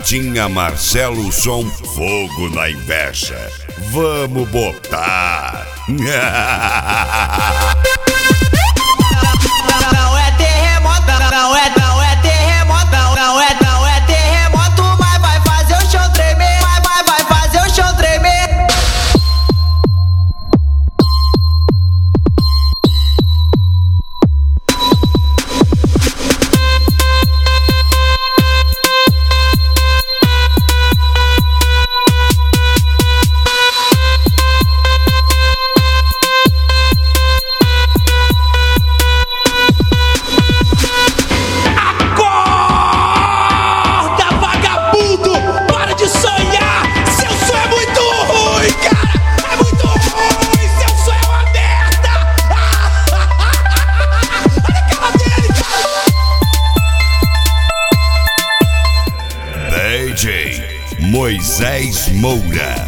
Tinha Marcelo Som, fogo na inveja. Vamos botar. Não é terremoto, não é terremoto, não é terremoto, mas vai fazer o chão tremer, vai fazer o chão tremer. DJ Moisés Moura.